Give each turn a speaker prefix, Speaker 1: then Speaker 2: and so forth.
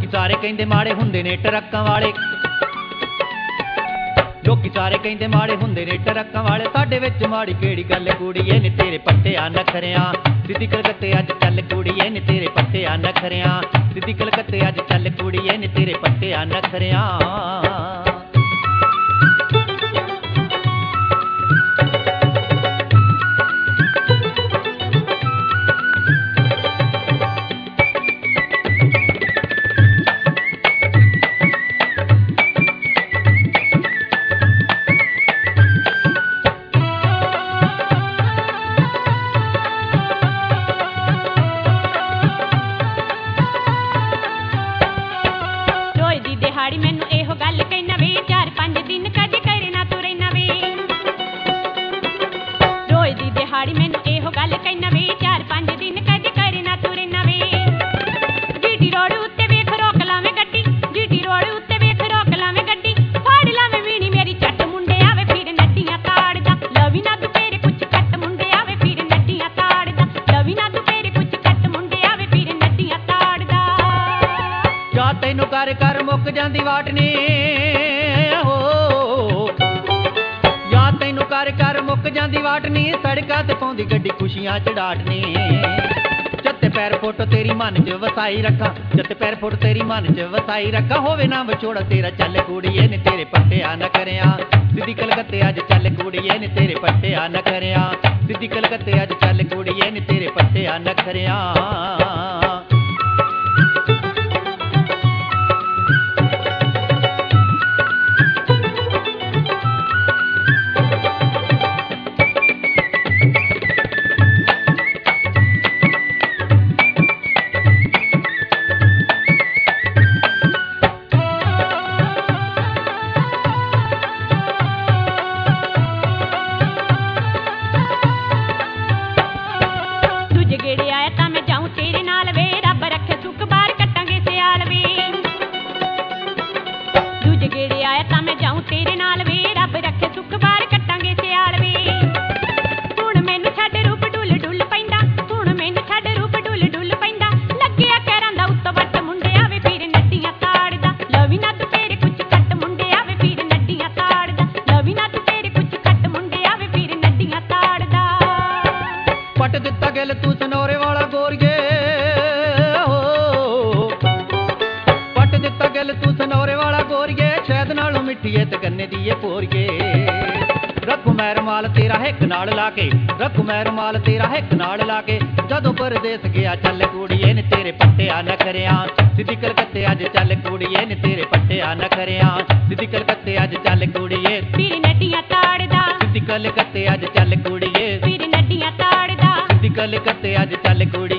Speaker 1: ਲੋਕੀ ਸਾਰੇ ਕਹਿੰਦੇ ਮਾੜੇ ਹੁੰਦੇ ਨੇ ਟਰੱਕਾਂ ਵਾਲੇ, ਲੋਕੀ ਸਾਰੇ ਕਹਿੰਦੇ ਮਾੜੇ ਹੁੰਦੇ ਨੇ ਟਰੱਕਾਂ ਵਾਲੇ। ਸਾਡੇ ਵਿੱਚ ਮਾੜੀ ਕਿਹੜੀ ਗੱਲ ਕੁੜੀਏ ਨੀ ਤੇਰੇ ਪੱਟਿਆਂ ਨਖਰਿਆਂ, ਸਿੱਧੀ ਕਲਕੱਤੇ ਅੱਜ ਚੱਲ ਕੁੜੀਏ ਨੀ ਤੇਰੇ ਪੱਟਿਆਂ ਨਖਰਿਆਂ, ਸਿੱਧੀ ਕਲਕੱਤੇ ਅੱਜ ਚੱਲ ਕੁੜੀਏ ਨੀ ਤੇਰੇ ਪੱਟਿਆਂ ਨਖਰਿਆਂ।
Speaker 2: ਮੈਨੂੰ ਇਹੋ ਗੱਲ ਕਹਿਣਾ ਵੇ 4-5 ਦਿਨ ਕਦ ਕਰੇ ਨਾ ਤੂੰ ਰਹਿਣਾ ਵੇ, ਰੋਜ਼ ਦੀ ਦਿਹਾੜੀ ਮੈਨੂੰ ਇਹੋ ਗੱਲ ਕਹਿਣਾ ਵੇ 4-5 ਦਿਨ ਕਦ ਕਰੇ ਨਾ ਤੂੰ ਰਹਿਣਾ ਵੇ। ਜੀਟੀ ਰੋਡ ਉੱਤੇ ਵੇਖ ਰੋਕ ਲਾਵੇਂ ਗੱਡੀ, ਜੀਟੀ ਰੋਡ ਉੱਤੇ ਵੇਖ ਰੋਕ ਲਾਵੇਂ ਗੱਡੀ, ਫੜ ਲਾਵੇਂ ਵੀਣੀ ਮੇਰੀ ਚੱਟ ਮੁੰਡੇ ਆਵੇ ਫਿਰ ਨੱਡੀਆਂ ਤਾੜਦਾ, ਲਵੀ ਨਾ ਦੁਪਹਿਰੇ ਕੁਛ ਕੱਟ ਮੁੰਡੇ ਆਵੇ ਫਿਰ ਨੱਡੀਆਂ ਤਾੜਦਾ, ਲਵੀ ਨਾ ਦੁਪਹਿਰੇ ਕੁਛ ਕੱਟ ਮੁੰਡੇ ਆਵੇ ਫਿਰ ਨੱਡੀਆਂ ਤਾੜਦਾ।
Speaker 1: ਜਾ ਤੈਨੂੰ ਕਰ ਕਰ ਮੁੱਕ ਜਾਂਦੀ ਵਾਟਨੀ ਹੋ, ਯਾ ਤੈਨੂੰ ਕਰ ਕਰ ਮੁੱਕ ਜਾਂਦੀ ਵਾਟਨੀ, ਸੜਕਾਂ ਤੇ ਪਾਉਂਦੀ ਗੱਡੀ ਖੁਸ਼ੀਆਂ ਚੜਾਟਨੀ। ਚੱਤੇ ਪੈਰ ਫੋਟੋ ਤੇਰੀ ਮਨ ਚ ਵਸਾਈ ਰੱਖਾਂ, ਚੱਤੇ ਪੈਰ ਫੋਟੋ ਤੇਰੀ ਮਨ ਚ ਵਸਾਈ ਰੱਖਾਂ, ਹੋਵੇ ਨਾ ਵਿਛੋੜਾ ਤੇਰਾ ਚੱਲ ਕੁੜੀਏ ਨੀ ਤੇਰੇ ਪੱਟਿਆਂ ਨਖਰਿਆਂ, ਸਿੱਧੀ ਕਲਕੱਤੇ ਅੱਜ ਚੱਲ ਕੁੜੀਏ ਨੀ ਤੇਰੇ ਪੱਟਿਆਂ ਨਖਰਿਆਂ, ਸਿੱਧੀ ਕਲਕੱਤੇ ਅੱਜ ਚੱਲ ਕੁੜੀਏ ਨੀ ਤੇਰੇ ਪੱਟਿਆਂ ਨਖਰਿਆਂ।
Speaker 2: ਗੇੜੇ ਆਇਆ ਤਾਂ ਮੈਂ ਜਾਊਂ ਤੇਰੇ ਨਾਲ ਵੇ, ਰੱਬ ਰੱਖੇ ਸੁੱਖ ਬਾਹਰ ਕੱਟਾਂਗੇ ਸਿਆਲ ਵੇ। ਦੂਜੇ ਗੇੜੇ ਆਇਆ ਤਾਂ ਮੈਂ ਜਾਊਂ ਤੇਰੇ ਨਾਲ ਵੇ, ਰੱਬ ਰੱਖੇ ਸੁੱਖ ਬਾਹਰ ਕੱਟਾਂਗੇ ਸਿਆਲ ਵੇ। ਹੁਣ ਮੈਨੂੰ ਛੱਡ ਰੂਪ ਡੁੱਲ ਡੁੱਲ ਪੈਂਦਾ, ਹੁਣ ਮੈਨੂੰ ਛੱਡ ਰੂਪ ਡੁੱਲ ਡੁੱਲ ਪੈਂਦਾ, ਲੱਗਿਆ ਕਹਿਰਾਂ ਦਾ ਉੱਤੋਂ ਵੱਟ ਮੁੰਡੇ ਆਵੇ ਫਿਰ ਨੱਡੀਆਂ ਤਾੜਦਾ, ਲਵੀ ਨਾ ਦੁਪਹਿਰੇ ਕੁਛ ਕੱਟ ਮੁੰਡੇ ਆਵੇ ਫਿਰ ਨੱਡੀਆਂ ਤਾੜਦਾ, ਲਵੀ ਨਾ ਦੁਪਹਿਰੇ ਕੁਛ ਕੱਟ ਮੁੰਡੇ ਆਵੇ ਫਿਰ ਨੱਡੀਆਂ ਤਾੜਦਾ।
Speaker 1: ਪੱਟ ਦਿੱਤਾ ਗਿਲ ਤੂੰ ਸਨੋਰੇ ਵਾਲਾ ਗੋਰੀਏ ਹੋ, ਪੱਟ ਦਿੱਤਾ ਗਿਲ ਤੂੰ ਸਨੋਰੇ ਵਾਲਾ ਗੋਰੀਏ, ਸ਼ਹਿਦ ਨਾਲੋਂ ਮਿੱਠੀਏ ਤੇ ਗੰਨੇ ਦੀ ਏ ਪੋਰੀਏ। ਰੱਖੂ ਮੈਂ ਰੁਮਾਲ ਤੇਰਾ ਹਿੱਕ ਨਾਲ ਲਾ ਕੇ, ਰੱਖੂ ਮੈਂ ਰੁਮਾਲ ਤੇਰਾ ਹਿੱਕ ਨਾਲ ਲਾ ਕੇ, ਜਦੋਂ ਪਰਦੇਸ ਗਿਆ ਚੱਲ ਕੁੜੀਏ ਨੀ ਤੇਰੇ ਪੱਟਿਆਂ ਨਖਰਿਆਂ, ਸਿੱਧੀ ਕਲਕੱਤੇ ਅੱਜ ਚੱਲ ਕੁੜੀਏ ਨੀ ਤੇਰੇ ਪੱਟਿਆਂ ਨਖਰਿਆਂ, ਸਿੱਧੀ ਕਲਕੱਤੇ ਅੱਜ ਚੱਲ ਕੁੜੀਏ
Speaker 2: ਫਿਰ ਨੱਡੀਆਂ ਤਾੜਦਾ,
Speaker 1: ਸਿੱਧੀ ਕਲਕੱਤੇ ਅੱਜ ਚੱਲ ਕੁੜੀਏ
Speaker 2: ਫਿਰ ਨੱਡੀਆਂ ਤਾੜਦਾ,
Speaker 1: ਸਿੱਧੀ ਕਲਕੱਤੇ ਅੱਜ ਚੱਲ ਕੁੜੀ।